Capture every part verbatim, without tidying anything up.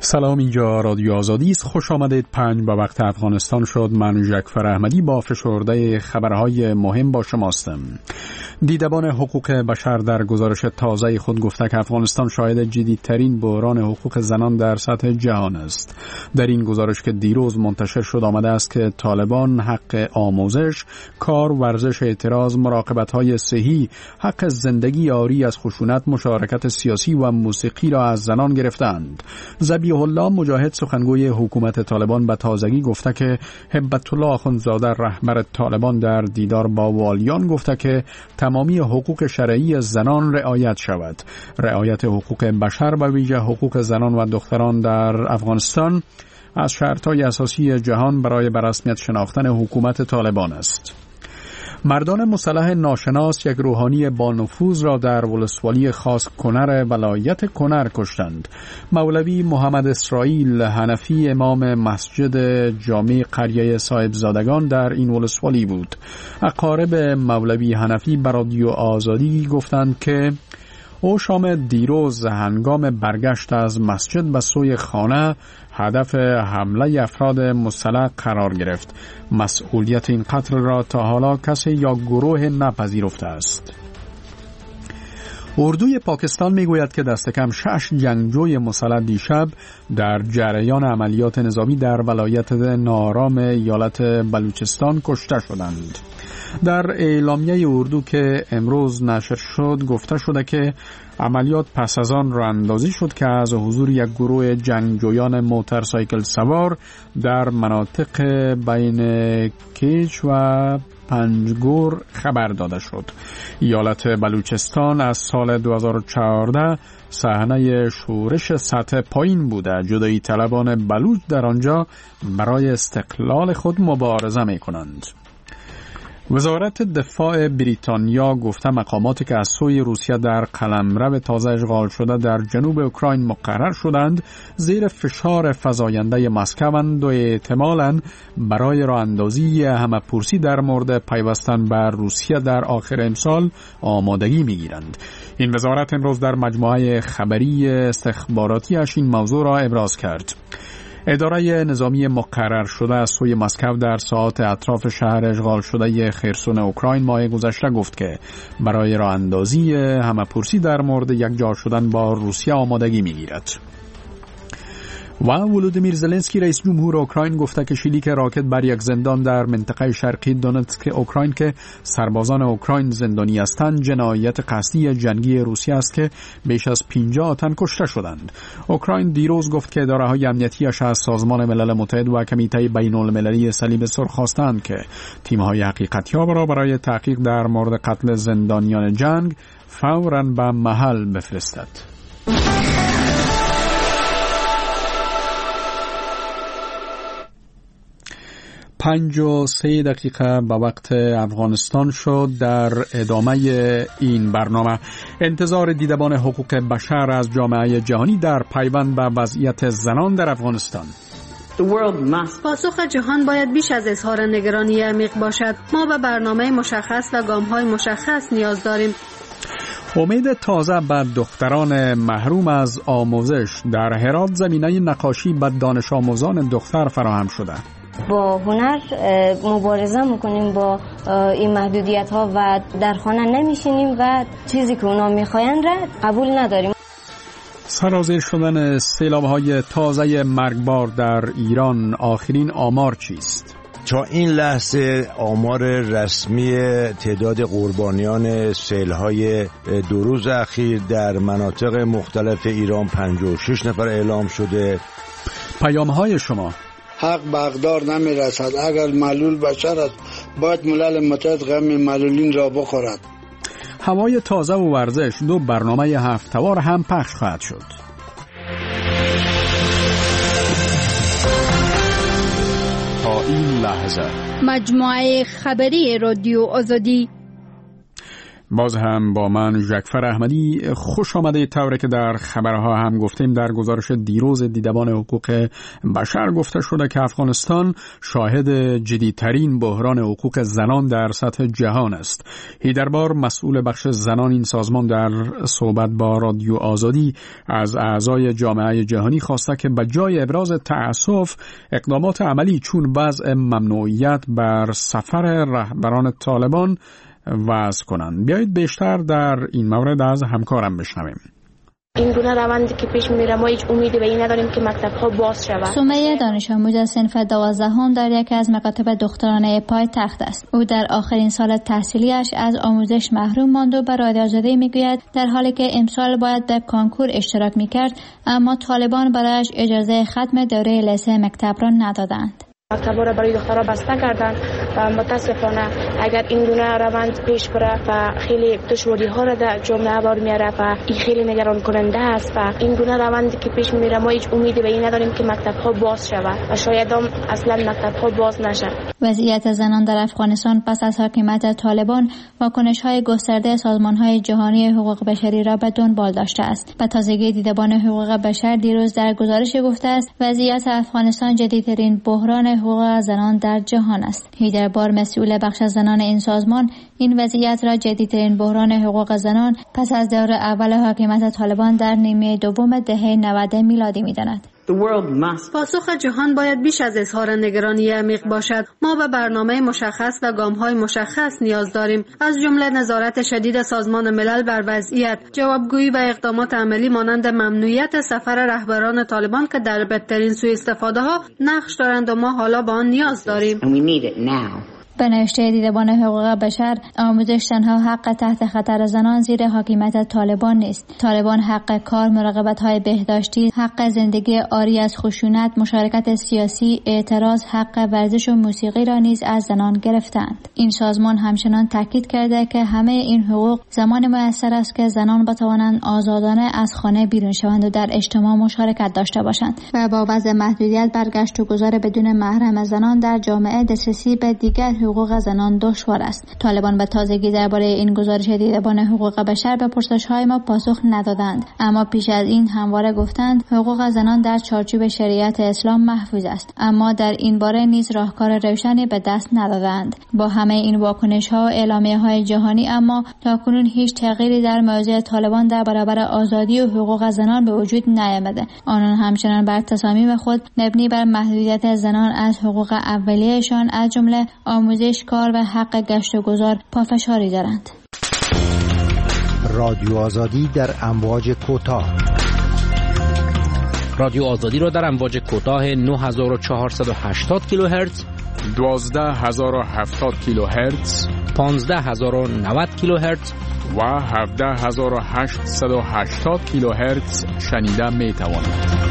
سلام، اینجا رادیو آزادی است. خوش آمدید. پنج به وقت افغانستان شد. من جعفر احمدی با فشرده خبرهای مهم با شماستم. دیدبان حقوق بشر در گزارش تازه خود گفته که افغانستان شاهد جدیدترین بحران حقوق زنان در سطح جهان است. در این گزارش که دیروز منتشر شد آمده است که طالبان حق آموزش، کار، ورزش، اعتراض، مراقبت‌های صحی، حق زندگی عاری از خشونت، مشارکت سیاسی و موسیقی را از زنان گرفتند. ذبیح الله مجاهد سخنگوی حکومت طالبان به تازگی گفته که هبت الله آخوندزاده رهبر طالبان در دیدار با والیان گفته که تمامی حقوق شرعی زنان رعایت شود. رعایت حقوق بشر و ویژه حقوق زنان و دختران در افغانستان از شرط‌های اساسی جهان برای به رسمیت شناختن حکومت طالبان است. مردان مسلح ناشناس یک روحانی با نفوذ را در ولسوالی خاص کنر ولایت کنر کشتند. مولوی محمد اسرائیل حنفی امام مسجد جامع قریه صاحبزادگان در این ولسوالی بود. اقارب مولوی حنفی به رادیو آزادی گفتند که او شام دیروز هنگام برگشت از مسجد به سوی خانه هدف حمله افراد مسلح قرار گرفت. مسئولیت این قتل را تا حالا کسی یا گروه نپذیرفته است. اردوی پاکستان میگوید که دست کم شش جنگجوی مسلح دیشب در جریان عملیات نظامی در ولایت نارام ایالت بلوچستان کشته شدند. در اعلامیه اردو که امروز نشر شد گفته شده که عملیات پس از آن راهاندازی شد که از حضور یک گروه جنگجویان موتورسایکل سوار در مناطق بین کیچ و پنجگور خبر داده شد. ایالت بلوچستان از سال دو هزار و چهارده صحنه شورش سطح پایین بوده. جدایی طلبان بلوچ در آنجا برای استقلال خود مبارزه می کنند. وزارت دفاع بریتانیا گفته مقاماتی که از سوی روسیه در قلمرو تازه اشغال شده در جنوب اوکراین مقرر شدند زیر فشار فزاینده مسکوند و احتمالاً برای راه اندازی همه‌پرسی در مورد پیوستن بر روسیه در آخر امسال آمادگی می‌گیرند. این وزارت امروز در مجموعه خبری استخباراتیش این موضوع را ابراز کرد. اداره نظامی مقرر شده از سوی مسکو در ساعات اطراف شهر اشغال شده خرسون اوکراین ماه گذشته گفت که برای راه اندازی همه‌پرسی در مورد یکجا شدن با روسیه آمادگی می‌گیرد. و ولودیمیر زلنسکی رئیس جمهور اوکراین گفته که شلیک راکت بر یک زندان در منطقه شرقی دونتسک اوکراین که سربازان اوکراین زندانی هستند جنایت قصدی جنگی روسیه است که بیش از پنجاه تن کشته شدند. اوکراین دیروز گفت که اداره‌های امنیتی‌اش از سازمان ملل متحد و کمیته بین‌المللی صلیب سرخ خواستند که تیم‌های حقیقتیاب را برای تحقیق در مورد قتل زندانیان جنگ فوراً به محل بفرستد. پنج و سه دقیقه به وقت افغانستان شد. در ادامه این برنامه انتظار دیدبان حقوق بشر از جامعه جهانی در پیوند به وضعیت زنان در افغانستان. پاسخ جهان باید بیش از اظهار نگرانی عمیق باشد. ما به برنامه مشخص و گام‌های مشخص نیاز داریم. امید تازه به دختران محروم از آموزش در هرات زمینه نقاشی به دانش آموزان دختر فراهم شده. با هنر مبارزه میکنیم با این محدودیت ها و در خانه نمیشینیم و چیزی که اونا میخواین را قبول نداریم. سرازیر شدن سیلاب های تازه مرگبار در ایران، آخرین آمار چیست؟ تا این لحظه آمار رسمی تعداد قربانیان سیل‌های دو روز اخیر در مناطق مختلف ایران پنجاه و شش نفر اعلام شده. پیام‌های شما: حق به اقدار نمی رسد. اگر معلول بشر است باید ملل متحد غم معلولین را بخورد. هوای تازه و ورزش، دو برنامه هفته‌وار هم پخش خواهد شد. تا این لحظه مجموعه خبری رادیو آزادی. باز هم با من جعفر احمدی. خوش آمده. طوری که در خبرها هم گفتیم، در گزارش دیروز دیدبان حقوق بشر گفته شده که افغانستان شاهد جدیدترین بحران حقوق زنان در سطح جهان است. هیدربار، مسئول بخش زنان این سازمان، در صحبت با رادیو آزادی از اعضای جامعه جهانی خواسته که به جای ابراز تأسف اقدامات عملی چون وضع ممنوعیت بر سفر رهبران طالبان وضع کنند. بیایید بیشتر در این مورد از همکارم بشنویم. این گونه روندی که پیش میره ما هیچ امیدی به این نداریم که مکتب‌ها باز شود. سمیه دانش آموز صنف دوازدهم در یکی از مکاتب دخترانه پایتخت است. او در آخرین سال تحصیلیش از آموزش محروم ماند و به رادیو آزادی میگوید در حالی که امسال باید در کانکور اشتراک میکرد، اما طالبان برایش اجازه ختم دوره لیسه مکتب را ندادند. مکتب‌ها را برای دخترها بسته کردند و متاسفانه اگر این گونه روند پیش بره و خیلی دشواری‌ها را در جامعه بار میاره و این خیلی نگران کننده است و این گونه روندی که پیش میره ما هیچ امیدی به این نداریم که مکتب‌ها باز شود و شاید هم اصلا مکتب‌ها باز نشه. وضعیت زنان در افغانستان پس از حاکمیت طالبان واکنش‌های گسترده سازمان‌های جهانی حقوق بشری را به دنبال داشته است. به تازگی دیدبان حقوق بشر دیروز در گزارش گفته است وضعیت افغانستان جدیدترین بحران حقوق زنان در جهان است. هیدربار، مسئول بخش زنان این سازمان، این وضعیت را جدیدترین بحران حقوق زنان پس از دور اول حاکمیت طالبان در نیمه دوم دهه نود میلادی می‌داند. پاسخ جهان باید بیش از اظهار نگرانی عمیق باشد. ما به برنامه مشخص و گام‌های مشخص نیاز داریم، از جمله نظارت شدید سازمان ملل بر وضعیت، جوابگویی و اقدامات عملی مانند ممنوعیت سفر رهبران طالبان که در بدترین سوء استفاده ها نقش دارند و ما حالا به آن نیاز داریم. به نوشته دیدبان حقوق بشر، آموزش تنها حق تحت خطر زنان زیر حاکمیت طالبان نیست. طالبان حق کار، مراقبت‌های بهداشتی، حق زندگی عاری از خشونت، مشارکت سیاسی، اعتراض، حق ورزش و موسیقی را نیز از زنان گرفتند. این سازمان همچنان تاکید کرده که همه این حقوق زمان میسر است که زنان بتوانند آزادانه از خانه بیرون شوند و در اجتماع مشارکت داشته باشند و با وضع محدودیت بر گشت و گذار بدون محرم زنان در جامعه دسترسی به دیگر حقوق زنان دشوار است. طالبان به تازگی درباره این گزارش دیدبان حقوق بشر به پرسش‌های ما پاسخ ندادند، اما پیش از این همواره گفتند حقوق زنان در چارچوب شریعت اسلام محفوظ است، اما در این باره نیز راهکار روشنی به دست ندادند. با همه این واکنش‌ها و اعلامیه‌های جهانی، اما تاکنون هیچ تغییری در موضع طالبان در برابر آزادی و حقوق زنان به وجود نیامده. آنان همچنان بر تصامیم خود مبنی بر محدودیت زنان از حقوق اولیه‌شان از جمله آموزش، کار و حق گشت و گذار پافشاری دارند. رادیو آزادی در امواج کوتاه. رادیو آزادی را در امواج کوتاه نه هزار و چهارصد و هشتاد کیلوهرتز، دوازده هزار و هفتاد کیلوهرتز، پانزده هزار و نود کیلوهرتز و هفده هزار و هشتصد و هشتاد کیلوهرتز شنیده می توانید.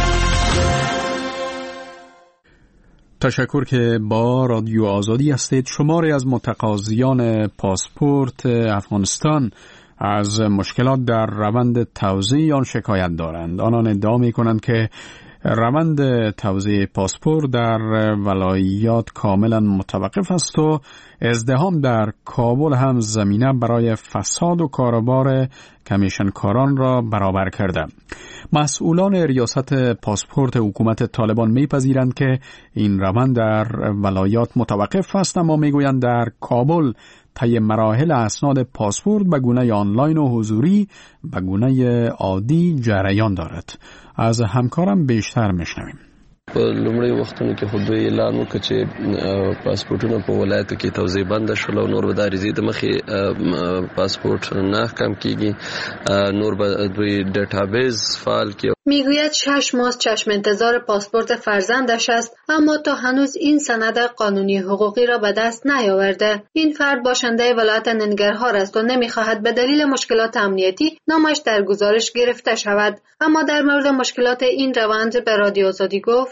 تشکر که با رادیو آزادی هستید. شماری از متقاضیان پاسپورت افغانستان از مشکلات در روند توزیع آن شکایت دارند. آنان ادعا می کنند که روند توزیع پاسپورت در ولایات کاملا متوقف است و ازدحام در کابل هم زمینه برای فساد و کاروبار کمیشنکاران را برابر کرده. مسئولان ریاست پاسپورت حکومت طالبان میپذیرند که این روند در ولایات متوقف است، اما میگویند در کابل طی مراحل اسناد پاسپورت به گونه آنلاین و حضوری به گونه عادی جریان دارد. از همکارم بیشتر میشنویم. په لومړی وختونو کې خو دوی اعلان وکړ چې پاسپورتونه په ولایتو کې توزیع بند شول او نور به د عریضې د مخې پاسپورت نه احکام کیږي، نور به دوی ډیټابیس فعال کړي. میگوید شش ماه چشم انتظار پاسپورت فرزندش است، اما تا هنوز این سند قانونی حقوقی را به دست نیاورده. این فرد باشنده ولایت ننگرهار است و نمیخواهد به دلیل مشکلات امنیتی نامش در گزارش گرفته شود. اما در مورد مشکلات این روند به رادیو آزادی گفت: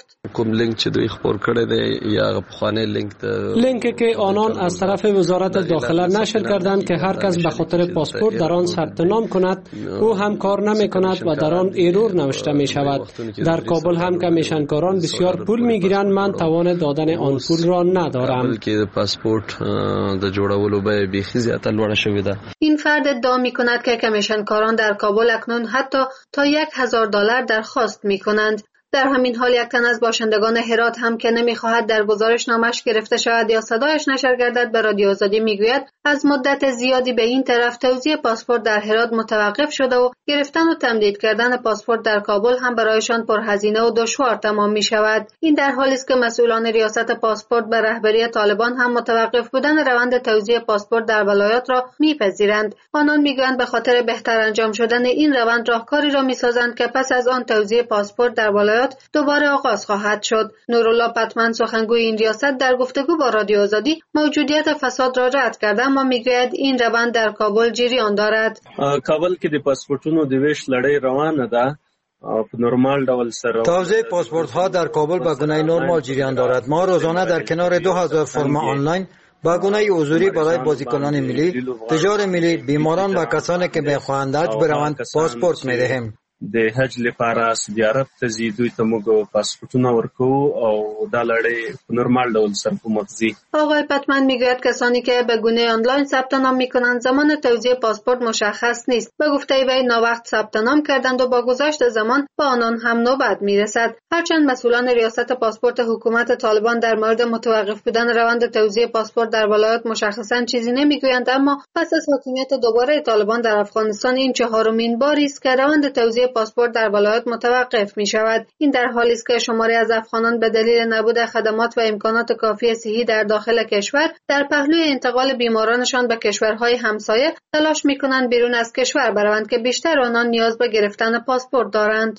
گفت. کوم لینک چې دوی خبر کړی دی یا پخوانی لینک ده، لینکی که آنان از طرف وزارت داخله نشر کردند که هر کس به خاطر پاسپورت در آن ثبت نام کند او هم کار نمی کند و در آن ایرور نوشته می شود. در کابل هم که میشنکاران بسیار پول می گیرند، من توان دادن آن پول را ندارم. که پاسپورت د جوړولو به بیخي زیاته لوړه شوې ده. این فرد ادعا می کند که کمیشنکاران در کابل اکنون حتی تا یک هزار دلار درخواست می کنند. در همین حال یک تن از باشندگان هرات هم که نمیخواهد در گزارش نامش گرفته شود یا صدایش نشر گردد به رادیو آزادی میگوید از مدت زیادی به این طرف توزیع پاسپورت در هرات متوقف شده و گرفتن و تمدید کردن پاسپورت در کابل هم برایشان پرهزینه و دشوار تمام می شود. این در حالی است که مسئولان ریاست پاسپورت به رهبری طالبان هم متوقف بودن روند توزیع پاسپورت در ولایات را میپذیرند. آنان میگویند به خاطر بهتر انجام شدن این روند راهکاری را میسازند که پس از آن توزیع پاسپورت در ولایات دوباره آغاز خواهد شد. نورالله پتمن سخنگوی این ریاست در گفتگو با رادیو آزادی موجودیت فساد را رد کرده اما میگوید این روند در کابل جریان دارد. کابل کې د پاسپورتونو د ویش لړۍ روانه ده. نورمال ډول سره توزیع پاسپورت ها در کابل به گونه نرمال جریان دارد. ما روزانه در کنار دو هزار فرم آنلاین با گونه حضوری برای بازیکنان ملی، تجار ملی، بیماران و کسانی که میخواهند حج بروند پاسپورت میدهیم. د حج لپاره سعودي عرب ته ځي دوی ته موږ پاسپورتونه ورکو او دا لړۍ په نورمال ډول سره په مخ. آقای پتمن میگوید کسانی که به گونه آنلاین ثبت نام میکنند زمان توزیع پاسپورت مشخص نیست. به گفته وی ناوقت ثبت نام کردند و با گذشت زمان با آنان هم نوبت میرسد. هرچند مسئولان ریاست پاسپورت حکومت طالبان در مورد متوقف بودن روند توزیع پاسپورت در ولایات مشخصا چیزی نمیگویند اما پس از حاکمیت دوباره طالبان در افغانستان این چهارمین باری است که روند توزیع پاسپورت در ولایات متوقف می شود. این در حالی است که شماری از افغانان به دلیل نبود خدمات و امکانات کافی صحی در داخل کشور در پهلوی انتقال بیمارانشان به کشورهای همسایه تلاش می کنند بیرون از کشور بروند که بیشتر آنان نیاز به گرفتن پاسپورت دارند.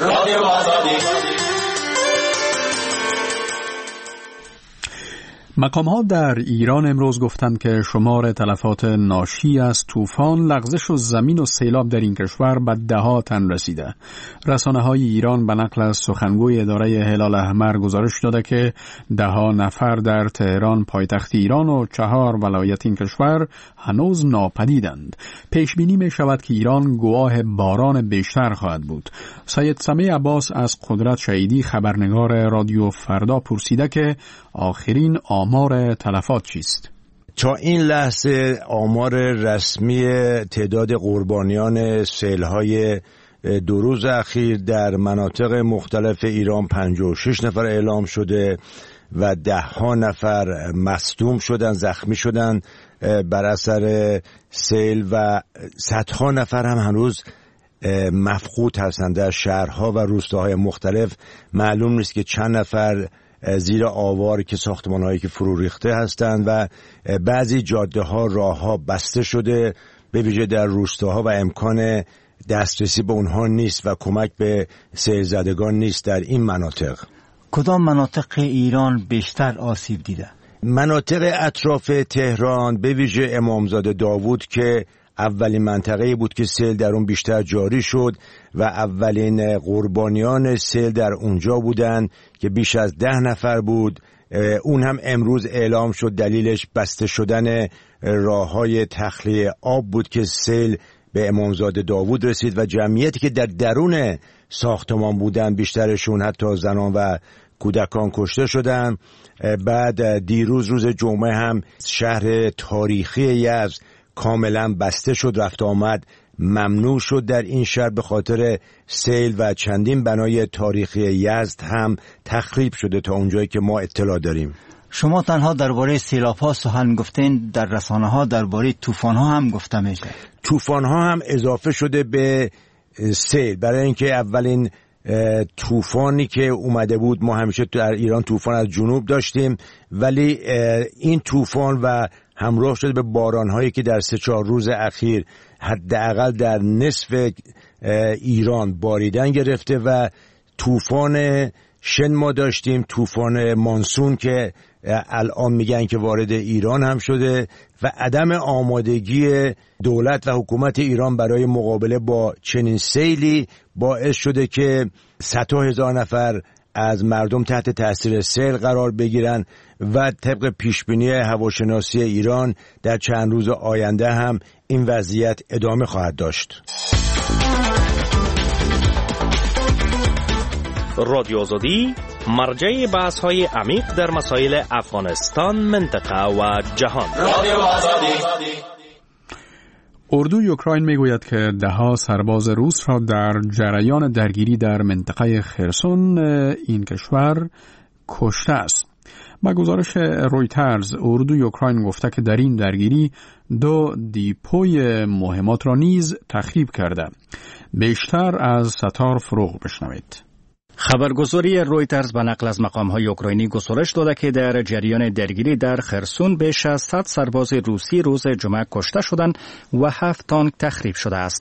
مقام‌ها در ایران امروز گفتند که شمار تلفات ناشی از طوفان، لغزش و زمین و سیلاب در این کشور به ده‌ها تن رسیده. رسانه‌های ایران به نقل از سخنگوی اداره هلال احمر گزارش داده که ده‌ها نفر در تهران پایتخت ایران و چهار ولایت این کشور هنوز ناپدیدند. پیش بینی می شود که ایران گواه باران بیشتر خواهد بود. سید سمیع عباس از قدرت شهیدی خبرنگار رادیو فردا پرسیده که آخرین آمار تلفات چیست؟ تا این لحظه آمار رسمی تعداد قربانیان سیل‌های دو روز اخیر در مناطق مختلف ایران پنجاه و شش نفر اعلام شده و ده ها نفر مصدوم شدن، زخمی شدن بر اثر سیل و صدها نفر هم هنوز مفقود هستند. در شهرها و روستاهای مختلف معلوم نیست که چند نفر زیر آوار که ساختمان‌هایی که فرو ریخته هستند و بعضی جاده‌ها، راه‌ها بسته شده به ویژه در روستاها و امکان دسترسی به اونها نیست و کمک به سیل زدگان نیست. در این مناطق کدام مناطق ایران بیشتر آسیب دیده؟ مناطق اطراف تهران به ویژه امامزاده داوود که اولین منطقه‌ای بود که سیل در اون بیشتر جاری شد و اولین قربانیان سیل در اونجا بودن که بیش از ده نفر بود. اون هم امروز اعلام شد، دلیلش بسته شدن راه‌های تخلیه آب بود که سیل به امامزاده داوود رسید و جمعیتی که در درون ساختمان بودن بیشترشون حتی زنان و کودکان کشته شدن. بعد دیروز روز جمعه هم شهر تاریخی یزد کاملا بسته شد، رفت آمد ممنوع شد در این شهر به خاطر سیل و چندین بنای تاریخی یزد هم تخریب شده تا اونجایی که ما اطلاع داریم. شما تنها درباره سیلاب‌ها سخن گفتین، در رسانه‌ها درباره طوفان‌ها هم گفته میشه. طوفان‌ها هم اضافه شده به سیل، برای اینکه اولین طوفانی که اومده بود ما همیشه در ایران طوفان از جنوب داشتیم، ولی این طوفان و همراه شده به باران‌هایی که در سه چهار روز اخیر حداقل در نصف ایران باریدن گرفته و طوفان شن ما داشتیم، طوفان مانسون که الان میگن که وارد ایران هم شده و عدم آمادگی دولت و حکومت ایران برای مقابله با چنین سیلی باعث شده که صدها هزار نفر از مردم تحت تاثیر سیل قرار بگیرن و طبق پیشبینی هواشناسی ایران در چند روز آینده هم این وضعیت ادامه خواهد داشت. رادیو آزادی مرجع بحث های عمیق در مسائل افغانستان، منطقه و جهان. رادیو آزادی. اردوی اوکراین میگوید که دهها سرباز روس را در جریان درگیری در منطقه خرسون این کشور کشته است. با گزارش رویترز، اردوی اوکراین گفته که در این درگیری دو دیپوی مهمات را نیز تخریب کرده. بیشتر از ستار فروغ بشنوید. خبرگزاری رویترز به نقل از مقام‌های اوکراینی گزارش داده که در جریان درگیری در خرسون بیش از صد سرباز روسی روز جمعه کشته شدند و هفت تانک تخریب شده است.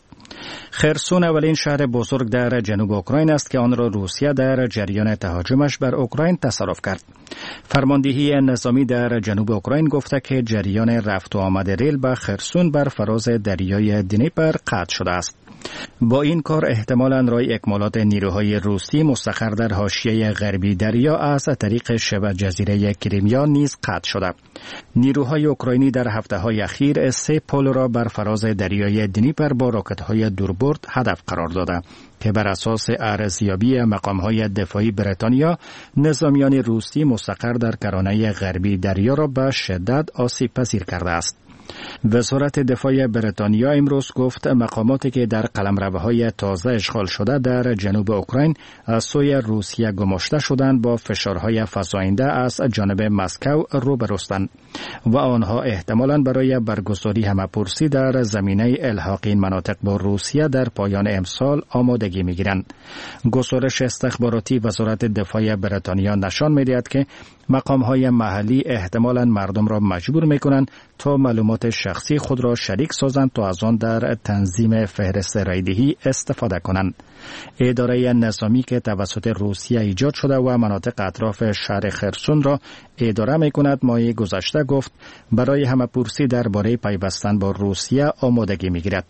خرسون اولین شهر بزرگ در جنوب اوکراین است که آن را روسیه در جریان تهاجمش بر اوکراین تصرف کرد. فرماندهی نظامی در جنوب اوکراین گفته که جریان رفت و آمد ریل به خرسون بر فراز دریای دنیپر قطع شده است. با این کار احتمالاً رای اکمالات نیروهای روسی مستقر در حاشیه غربی دریا از طریق شبه جزیره کریمیا نیز قطع شده. نیروهای اوکراینی در هفته‌های اخیر سه پل را بر فراز دریای دنیپر با راکت‌های دوربرد هدف قرار داده که بر اساس ارزیابی مقام‌های دفاعی بریتانیا، نظامیان روسی مستقر در کرانه غربی دریا را به شدت آسیب پذیر کرده است. وزارت دفاع بریتانیا امروز گفت مقاماتی که در قلمروهای تازه اشغال شده در جنوب اوکراین از سوی روسیه گماشته شدند با فشارهای فزاینده از جانب مسکو روبروستند و آنها احتمالاً برای برگزاری همه‌پرسی در زمینه الحاق این مناطق با روسیه در پایان امسال آمادگی می‌گیرند. گزارش استخباراتی وزارت دفاع بریتانیا نشان می‌دهد که مقام‌های محلی احتمالاً مردم را مجبور می‌کنند تا معلومات شخصی خود را شریک سازند تا از آن در تنظیم فهرست رایدهی استفاده کنند. اداره نظامی که توسط روسیه ایجاد شده و مناطق اطراف شهر خرسون را اداره می‌کند ماه گذشته گفت برای همه‌پرسی درباره پیوستن با روسیه آمادگی می‌گیرد.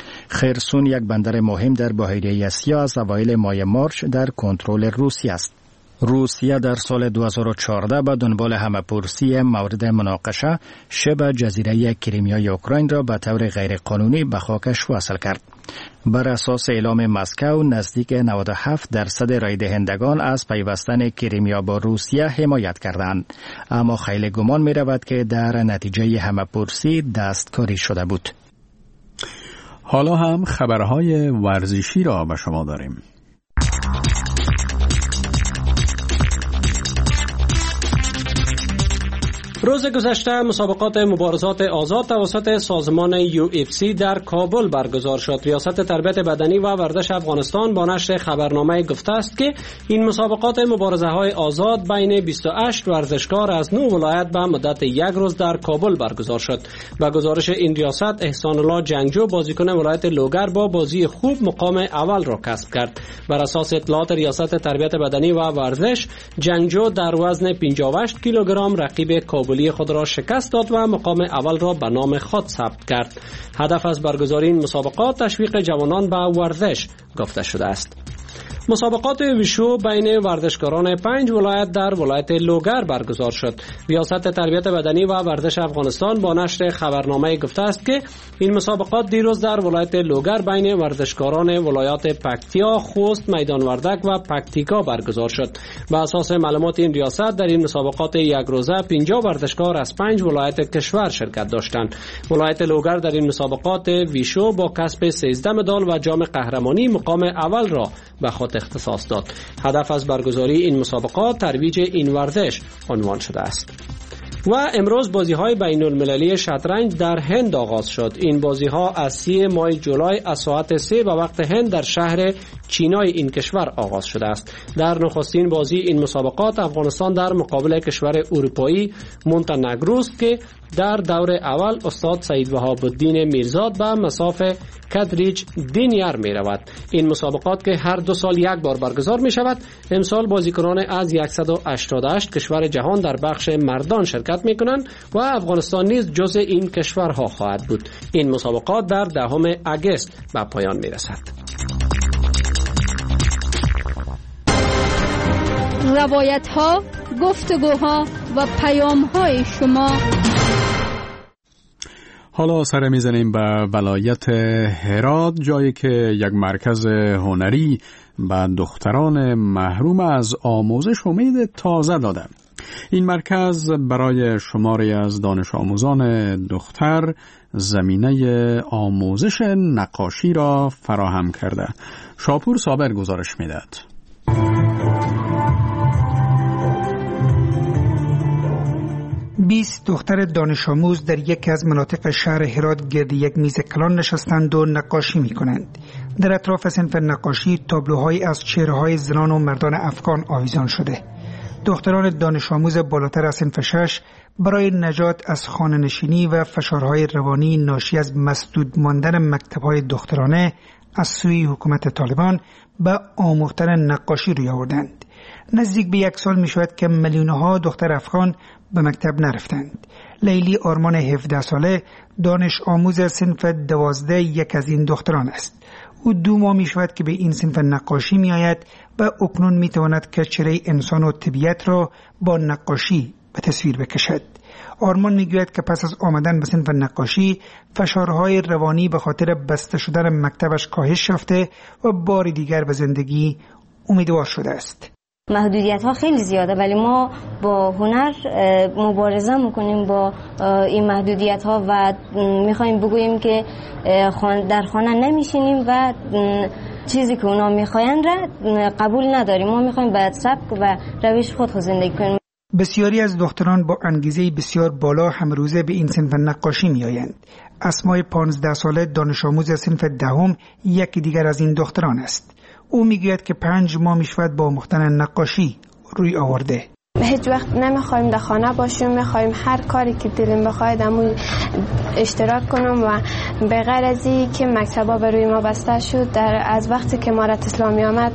خرسون یک بندر مهم در بحیره اسیا از اوایل ماه مارچ در کنترل روسیه است. روسیه در سال دو هزار و چهارده به دنبال همه‌پرسی مورد مناقشه شبه جزیره کریمیای اوکراین را به طور غیرقانونی به خاکش وصل کرد. بر اساس اعلام مسکو نزدیک نود و هفت درصد رای دهندگان از پیوستن کریمیا با روسیه حمایت کردند، اما خیلی گمان می رود که در نتیجه همه‌پرسی دستکاری شده بود. حالا هم خبرهای ورزشی را به شما داریم. روز گذشته مسابقات مبارزات آزاد توسط سازمان یو اف سی در کابل برگزار شد. ریاست تربیت بدنی و ورزش افغانستان با نشر خبرنامه گفته است که این مسابقات مبارزه های آزاد بین بیست و هشت ورزشکار از نه ولایت به مدت یک روز در کابل برگزار شد. با گزارش این ریاست، احسان الله جنگجو بازیکن ولایت لوگر با بازی خوب مقام اول را کسب کرد. بر اساس اطلاعات ریاست تربیت بدنی و ورزش، جنگجو در وزن پنجاه و هشت کیلوگرم رقیب کابلی خود را شکست داد و مقام اول را به نام خود ثبت کرد. هدف از برگزاری این مسابقات تشویق جوانان به ورزش گفته شده است. مسابقات ویشو بین ورزشکاران پنج ولایت در ولایت لوگر برگزار شد. ریاست تربیت بدنی و ورزش افغانستان با نشر خبرنامه گفته است که این مسابقات دیروز در ولایت لوگر بین ورزشکاران ولایات پکتیا، خوست، میدان وردک و پکتیکا برگزار شد. به اساس معلومات این ریاست، در این مسابقات یک روزه پنجاه ورزشکار از پنج ولایت کشور شرکت داشتند. ولایت لوگر در این مسابقات ویشو با کسب سیزده مدال و جام قهرمانی مقام اول را به خود اختصاص داد. هدف از برگزاری این مسابقات ترویج این ورزش عنوان شده است. و امروز بازی‌های بین‌المللی شطرنج در هند آغاز شد. این بازی‌ها از سی ماه جولای از ساعت سه به وقت هند در شهر چینای این کشور آغاز شده است. در نخستین بازی این مسابقات افغانستان در مقابل کشور اروپایی مونتنگرو است که در دور اول استاد سعید وهاب الدین میرزاد به مسافه کدریج دینیار می رود. این مسابقات که هر دو سال یک بار برگزار می شود، امسال بازیکنان از صد و هشتاد و هشت کشور جهان در بخش مردان شرکت می کنند و افغانستان نیز جزء این کشورها خواهد بود. این مسابقات در دهم اگست به پایان می رسد. روایت ها، گفتگوها و پیام های شما. حالا سر میزنیم به ولایت هرات، جایی که یک مرکز هنری به دختران محروم از آموزش امید تازه داده. این مرکز برای شماری از دانش آموزان دختر زمینه آموزش نقاشی را فراهم کرده. شاپور صابر گزارش میدهد. بیست دختر دانش آموز در یکی از مناطق شهر هرات گرد یک میز کلان نشستند و نقاشی می کنند. در اطراف صنف نقاشی تابلوهایی از چهره‌های زنان و مردان افغان آویزان شده. دختران دانش آموز بالاتر از صنف شش برای نجات از خانه‌نشینی و فشارهای روانی ناشی از مسدود ماندن مکتب‌های دخترانه از سوی حکومت طالبان به آموختن نقاشی روی آوردند. نزدیک به یک سال می شود که میلیون‌ها دختر افغان به مکتب نرفتند. لیلی آرمان هفده ساله دانش آموز صنف دوازده یک از این دختران است. او دو ماه می شود که به این صنف نقاشی می آید و اکنون می تواند که چهره انسان و طبیعت را با نقاشی به تصویر بکشد. آرمان می گوید که پس از آمدن به صنف نقاشی فشارهای روانی به خاطر بسته شدن مکتبش کاهش یافته و بار دیگر به زندگی امیدوار شده است. محدودیت ها خیلی زیاده ولی ما با هنر مبارزه میکنیم با این محدودیت ها و میخوایم بگوییم که در خانه نمیشینیم و چیزی که اونا میخواین را قبول نداریم. ما میخوایم باید سبک و روش خود خود زندگی کنیم. بسیاری از دختران با انگیزه بسیار بالا همروزه به این صنف نقاشی میآیند. اسمای پانزده ساله دانش آموز صنف دهم یکی دیگر از این دختران است. او میگوید که پنج ماه میشود با آموختن نقاشی روی آورده. هیچ وقت نمیخوایم در خانه باشیم، میخوایم هر کاری که دلم بخواد امو اشتراک کنم و به غیر از این که مکتبا بروی ما بسته شد در از وقتی که امارت اسلامی آمد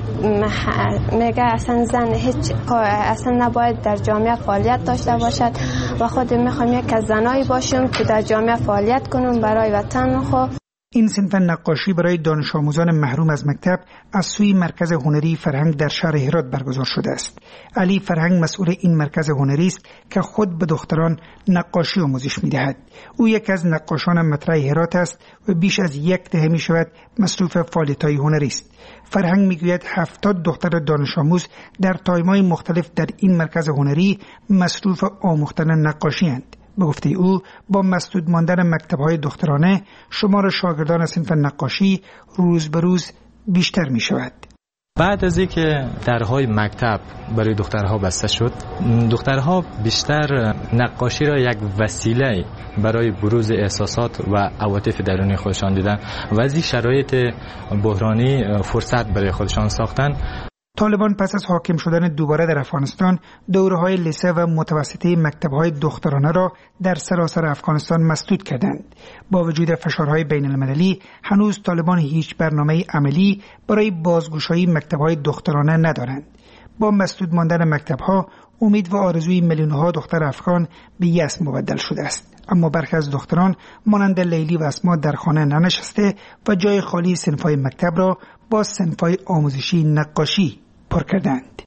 میگه اصلا زن هیچ اصلا نباید در جامعه فعالیت داشته باشد و خود میخوایم یک از زنایی باشیم که در جامعه فعالیت کنم برای وطن خود. این صنف نقاشی برای دانش آموزان محروم از مکتب از سوی مرکز هنری فرهنگ در شهر هرات برگزار شده است. علی فرهنگ مسئول این مرکز هنری است که خود به دختران نقاشی آموزش می‌دهد. او یکی از نقاشان مطرح هرات است و بیش از یک دهه می‌شود مصروف فعالیت‌های هنری است. فرهنگ می‌گوید هفتاد دختر دانش آموز در تایم‌های مختلف در این مرکز هنری مصروف آموختن نقاشی اند. به گفته او با مسدود ماندن مکتب‌های دخترانه شمار شاگردان صنف نقاشی روز به روز بیشتر می شود. بعد از اینکه درهای مکتب برای دخترها بسته شد، دخترها بیشتر نقاشی را یک وسیله برای بروز احساسات و عواطف درونی خودشان دیدن و از این شرایط بحرانی فرصت برای خودشان ساختن. طالبان پس از حاکم شدن دوباره در افغانستان دوره‌های لیسه و متوسطه مکتب‌های دخترانه را در سراسر افغانستان مسدود کردند. با وجود فشارهای بین‌المللی هنوز طالبان هیچ برنامه عملی برای بازگشایی مکتب‌های دخترانه ندارند. با مسدود ماندن مکتب‌ها امید و آرزوی میلیون‌ها دختر افغان به یأس مبدل شده است. اما برخی از دختران مانند لیلی و اسما در خانه ننشسته و جای خالی صنف‌های مکتب را با صنف‌های آموزشی نقاشی پر کردند.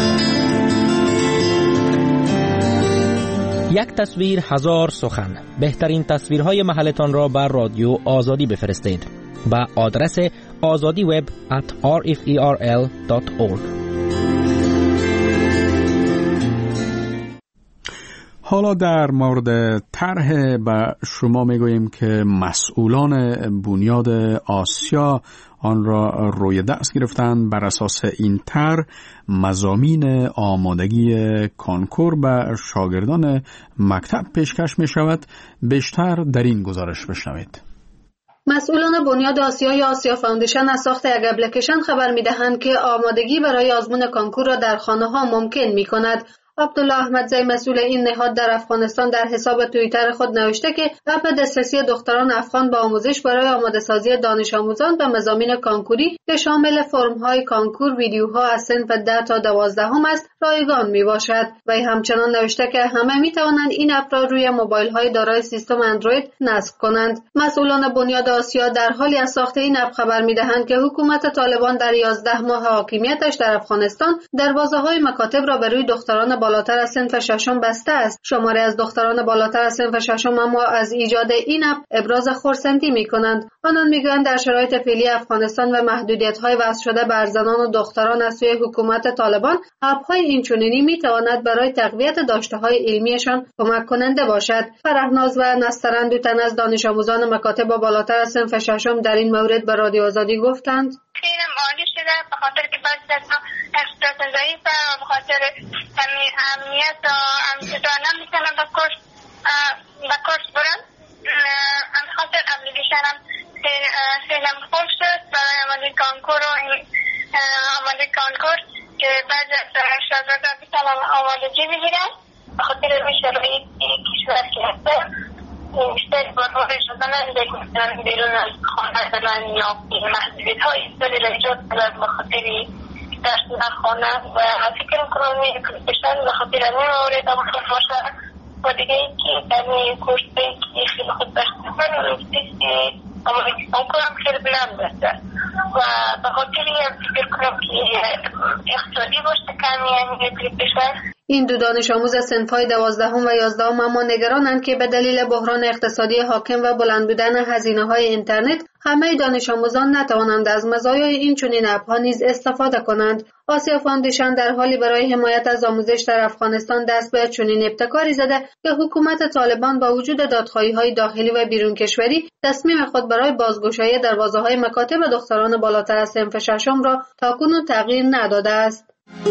یک تصویر هزار سخن. بهترین تصویرهای محلتان را بر رادیو آزادی بفرستید با آدرس azadi web at r f e r l dot org. حالا در مورد طرح به شما میگوییم که مسئولان بنیاد آسیا آن را روی دست گرفتند. بر اساس این طرح مضامین آمادگی کنکور به شاگردان مکتب پیشکش می شود. بیشتر در این گزارش بشنوید. مسئولان بنیاد آسیا یا آسیا فاندیشن از ساخت یک اپلیکیشن خبر می‌دهند که آمادگی برای آزمون کنکور را در خانه‌ها ممکن می‌کند. عبدالله احمدزی مسئول این نهاد در افغانستان در حساب توییتر خود نوشته که اپ دسترسی دختران افغان با آموزش برای آماده سازی دانش آموزان به مضامین کانکوری که شامل فرم‌های کانکور ویدیوها از صنف ده تا دوازدهم است رایگان میباشد. وی همچنان نوشته که همه میتوانند این اپ را روی موبایل‌های دارای سیستم اندروید نصب کنند. مسئولان بنیاد آسیا در حالی از ساخت این اپ خبر میدهند که حکومت طالبان در یازده ماه حاکمیتش در افغانستان دروازه‌های مکاتب را به روی دختران بالاتر از صنف ششم بسته است. شماری از دختران بالاتر از صنف ششم اما از ایجاد این اپ ابراز خرسندی می‌کنند. آنان می‌گویند در شرایط فعلی افغانستان و محدودیت‌های وضع شده بر زنان و دختران از سوی حکومت طالبان، اپ‌های اینچنینی می‌تواند برای تقویت داشته‌های علمیشان کمک کننده باشد. فرهناز و نسترن دو تن از دانش آموزان مکاتب بالاتر از صنف ششم در این مورد به رادیو آزادی گفتند: خیلی عالی شده به خاطر که بعضی از ما احساس ضعیفه و به خاطر امنیت و امتدار نمیتونم به کورس به کورس برم. به خاطر اپلیکیشن هم خیلی خوب شد برای عملی کانکور و عملی کانکور که بعضی از شاگردان بتونم آمادگی بگیرن به خاطر روی شرایط کشور که هسته بیشتر بارهای شدن نمیدونم بیرون از خانه دارن یا محدودیت های ایستالی را ایجاد کرد به خاطر درس نخوانه و فکر میکنم بیشتر به خاطر همین مورد هم خود باشه و دیگه ای که در این کورس که خیلی خود داشته کنم امریکی کنم خیلی بلند داشته و به خاطر فکر کنم که اقتصادی باشه کمی یعنی بیشتر. این دو دانش آموز صنف‌های دوازدهم و یازدهم اما نگرانند که به دلیل بحران اقتصادی حاکم و بلند بودن هزینه‌های اینترنت همه دانش آموزان نتوانند از مزایای این چنین اپ‌ها نیز استفاده کنند. آسیا فاندیشن در حالی برای حمایت از آموزش در افغانستان دست به چنین ابتکاری زده که حکومت طالبان با وجود دادخواهی‌های داخلی و بیرون کشوری تصمیم خود برای بازگشایی دروازه‌های مکاتب دختران بالاتر از صنف ششم را تاکنون تغییر نداده است.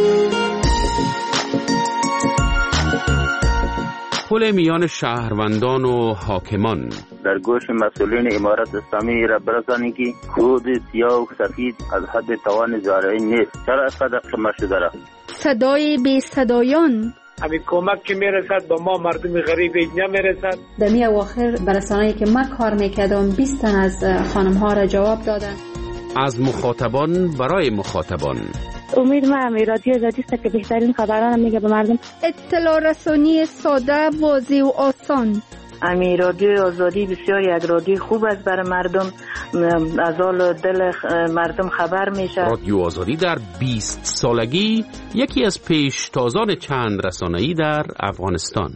پل میان شهروندان و حاکمان در گوش مسئولین امارت اسلامی را برسانید که کود سیاه و سفید از حد توان زارعی نیست. چرا اینقدر قیمت شده را؟ صدای بی صدایان همین کمک که میرسد با ما مردم غریب اینجا میرسد. در می اواخر برسانه‌ای که من کار میکردم بیست تن از خانم ها را جواب دادن. از مخاطبان برای مخاطبان. امید من رادیو آزادی است که بهترین خبران میگه به مردم. اطلاع رسانی ساده، واضح و آسان. امی رادیو آزادی بسیار یک رادیو خوب است برای مردم، از حال دل مردم خبر میشه. رادیو آزادی در بیست سالگی یکی از پیشتازان چند رسانه‌ای در افغانستان.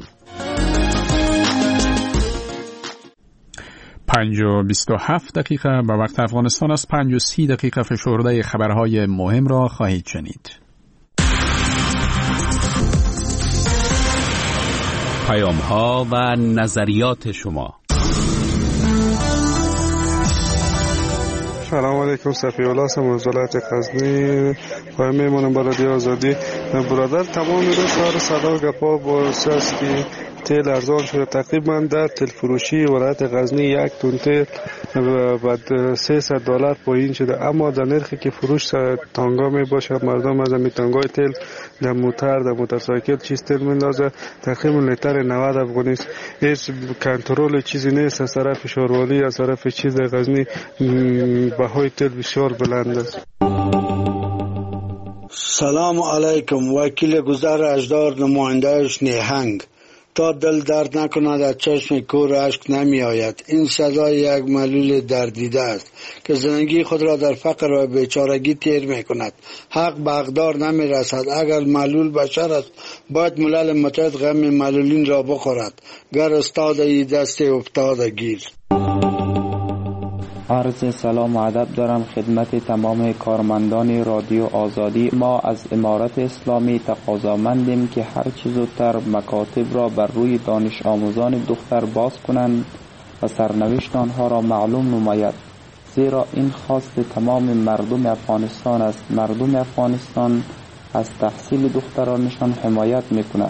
پنج و بیست و هفت دقیقه به وقت افغانستان است. پنج و سی دقیقه فشرده خبرهای مهم را خواهید شنید. پیام‌ها و نظریات شما. سلام علیکم، صفی الله هستم از ولایت غزنی. پای میمونم با رادیو آزادی. برادر تمام روز سر صدا و گپا باعث است که تیل ارزان شده. تقریبا در تیل فروشی ولایت غزنی یک تن تیل بعد سیصد دلار پایین شده، اما در نرخی که فروش تانگا می باشه مردم از می تانگای تیل در موتر در موتورسایکل چیز تیل میندازه. تقریبا لیتر نود افغانی است. هیچ کنترل چیزی نیست از طرف شوروالی، از طرف چیز غزنی بهای تیل بسیار بلند است. سلام علیکم. وکیل گذر اجدار نمایندهش نیهنگ. تا دل درد نکند از چشم کور اشک نمی آید. این صدای یک معلول دردیده است که زندگی خود را در فقر و بیچارگی تیر می کند. حق به حقدار نمی رسد. اگر معلول بشر است باید ملل متحد غم معلولین را بخورد. گر استاد ای دست افتاده گیر. عرض سلام و ادب دارم خدمت تمام کارمندان رادیو آزادی. ما از امارت اسلامی تقاضامندیم که هر چه زودتر مکاتب را بر روی دانش آموزان دختر باز کنند و سرنوشت آنها را معلوم نماید، زیرا این خواست تمام مردم افغانستان است. مردم افغانستان از تحصیل دخترانشان حمایت می‌کند.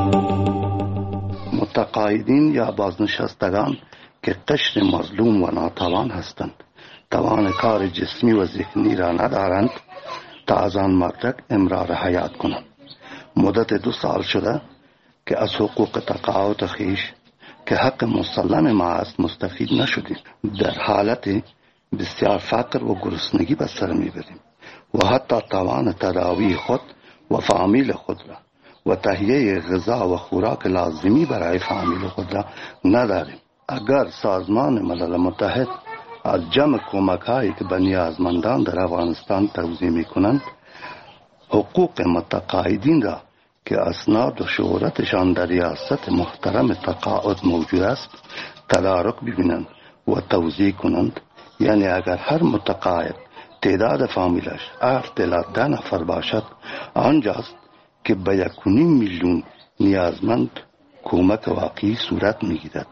متقاعدین یا بازنشستگان که قشر مظلوم و ناتوان هستند، توان کار جسمی و ذهنی را ندارند، تا از آن مدرک امرار حیات کنند. مدت دو سال شده که از حقوق تقاعد خیش که حق مسلم ما است مستفید نشدیم. در حالت بسیار فقر و گرسنگی به سر میبریم و حتی توان تداوی خود و فامیل خود را و تهیه غذا و خوراک لازمی برای فامیل خود را نداریم. اگر سازمان ملل متحد از جمع کمک هایی که به نیازمندان در افغانستان توزیع می کنند حقوق متقاعدین را که اسناد و شهرتشان در ریاست محترم تقاعد موجود است تدارک ببینند و توزیع کنند، یعنی اگر هر متقاعد تعداد فامیلش هفت الی ده نفر باشد آنجاست که به یک و نیم میلیون نیازمند کمک واقعی صورت میگیرد.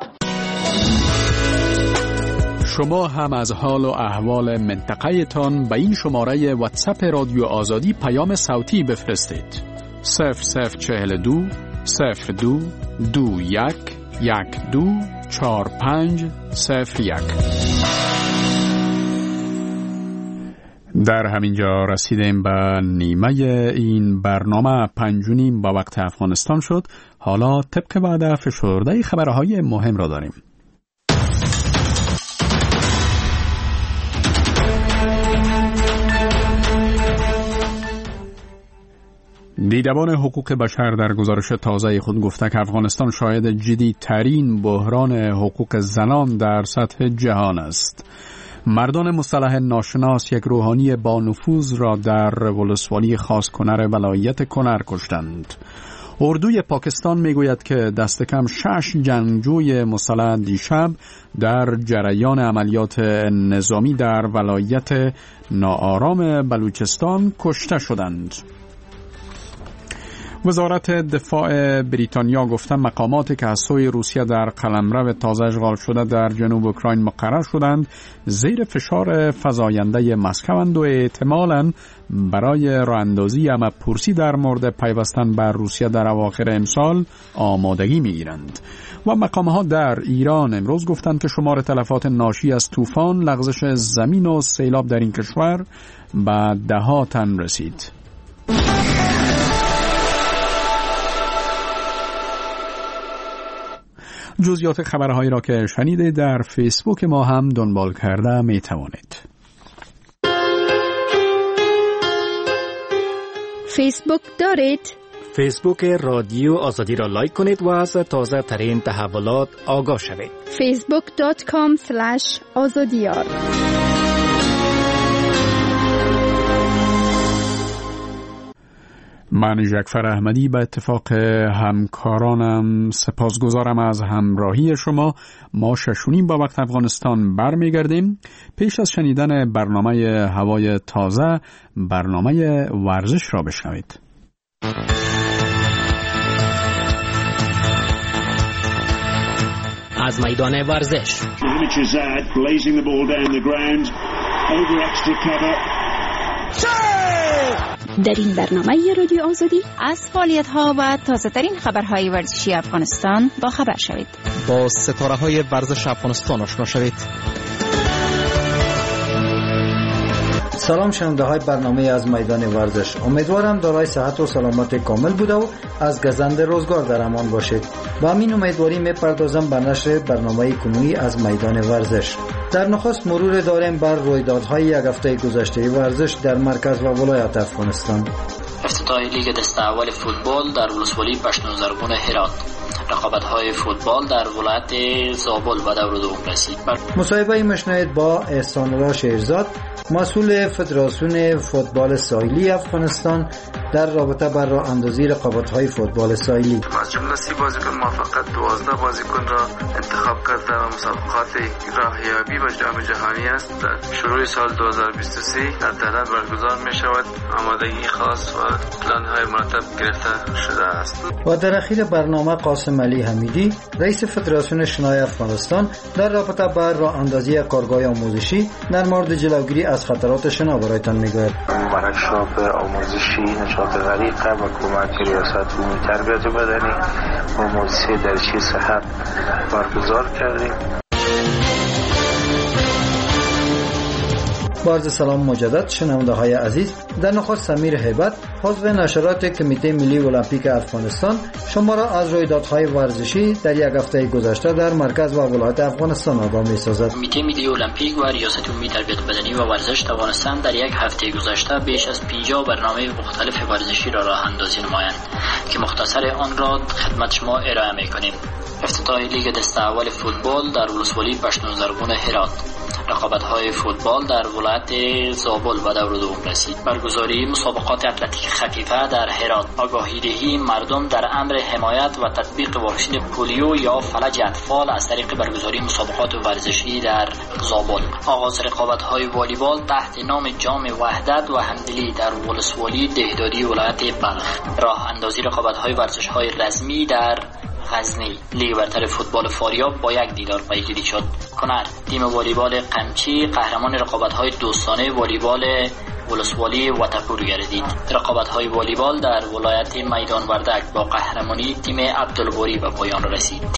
شما هم از حال و احوال منطقه تان به این شماره واتساپ رادیو آزادی پیام صوتی بفرستید. صفر صفر چهل دو صفر دو دو یک یک دو چار پنج صفر یک. در همینجا رسیدیم به نیمه این برنامه. پنج و نیم با وقت افغانستان شد. حالا طبق وعده فشرده خبرهای مهم را داریم. دیدبان حقوق بشر در گزارش تازه خود گفته که افغانستان شاهد جدیدترین بحران حقوق زنان در سطح جهان است. مردان مصطلح ناشناس یک روحانی با نفوذ را در ولسوالی خاص کنر ولایت کنر کشتند. اردوی پاکستان میگوید که دست کم شش جنگجوی مسلح دیشب در جریان عملیات نظامی در ولایت ناآرام بلوچستان کشته شدند. وزارت دفاع بریتانیا گفته مقاماتی که از سوی روسیه در قلمرو تازه اشغال شده در جنوب اوکراین مقرر شدند زیر فشار فزاینده مسکوند و احتمالاً برای راه اندازی اما پرسی در مورد پیوستن بر روسیه در اواخر امسال آمادگی می‌گیرند. و مقام‌ها در ایران امروز گفتند که شمار تلفات ناشی از طوفان، لغزش زمین و سیلاب در این کشور به ده ها تن رسید. جزئیات خبرهایی را که شنیده در فیسبوک ما هم دنبال کرده می توانید. فیسبوک دارید؟ فیسبوک رادیو آزادی را لایک کنید و از تازه ترین تحولات آگاه شوید. فیسبوک دات کام اسلش آزادیار. من جعفر احمدی به اتفاق همکارانم سپاسگزارم از همراهی شما. ما ششونیم با وقت افغانستان برمیگردیم. پیش از شنیدن برنامه هوای تازه برنامه ورزش را بشنوید. از میدان ورزش در این برنامه رادیو آزادی از فعالیت‌ها و تازه‌ترین خبرهای ورزشی افغانستان با خبر شوید. با ستاره‌های ورزش افغانستان آشنا شوید. سلام شنونده های برنامه از میدان ورزش. امیدوارم دارای صحت و سلامت کامل بوده و از گزند روزگار در امان باشید. با همین امیدواری میپردازم به نشر برنامه کنونی از میدان ورزش. در نخست مرور داریم بر رویدادهای یک هفته گذشته ورزش در مرکز و ولایت افغانستان. افتتاح لیگ دسته اول فوتبال در ولسوالی پشتونزرگون هرات. رقابت‌های فوتبال در ولایت زابل و دور دوم رسید. مصاحبه مشنوید با احسان الله شیرزاد، مسئول فدراسیون فوتبال ساحلی افغانستان در رابطه بر راه اندازی رقابت‌های فوتبال ساحلی. از جمله سی بازیکن موفق دوازده بازیکن را انتخاب کرده و مسابقات راهیابی به جام جهانی است. در شروع سال دو هزار و بیست و سه در تهران برگزار می شود. آمادگی خاص و پلان‌های مرتب گرفته شده است. و در اخیر برنامه قاسم علی حمیدی، رئیس فدراسیون شنای افغانستان در رابطه بر راه اندازی کارگاه آموزشی در مورد جلوگیری از خطرات شنا برایتان میگوید. ورکشاپ آموزشی نشاط غریقه و کمک ریاست عمومی تربیت بدنی و مؤسسه درچی صحت برگزار کردیم. با عرض سلام مجدد شنونده های عزیز، در نخست سمیر هیبت عضو نشرات کمیته ملی المپیک افغانستان شما را از رویدادهای ورزشی در یک هفته گذشته در مرکز و ولایت افغانستان آگاه می‌سازد. کمیته ملی المپیک و ریاست عمومی تربیت بدنی و ورزش توانستند در یک هفته گذشته بیش از پنجاه برنامه مختلف ورزشی را راه اندازی نمایند که مختصر آن را خدمت شما ارائه می‌کنیم. افتتاح لیگ دسته اول فوتبال در ولسوالی پشتون زرغون هرات، رقابت‌های فوتبال در ولایت زابل به دور دوم رسید. برگزاری مسابقات اتلتیک خفیفه در هرات، آگاهی دهی مردم در امر حمایت و تطبیق واکسن پولیو یا فلج اطفال از طریق برگزاری مسابقات ورزشی در زابل. آغاز رقابت‌های والیبال تحت نام جام وحدت و همدلی در ولسوالی دهدادی ولایت بلخ. راه اندازی رقابت‌های ورزش‌های رزمی در غزنی. لیگ برتر فوتبال فاریاب با یک دیدار پیگیری شد. کنر تیم والیبال قمچی قهرمان رقابت‌های دوستانه والیبال ولسوالی واتپور گردید. رقابت‌های والیبال در ولایت میدان وردک با قهرمانی تیم عبدالباری به پایان رسید.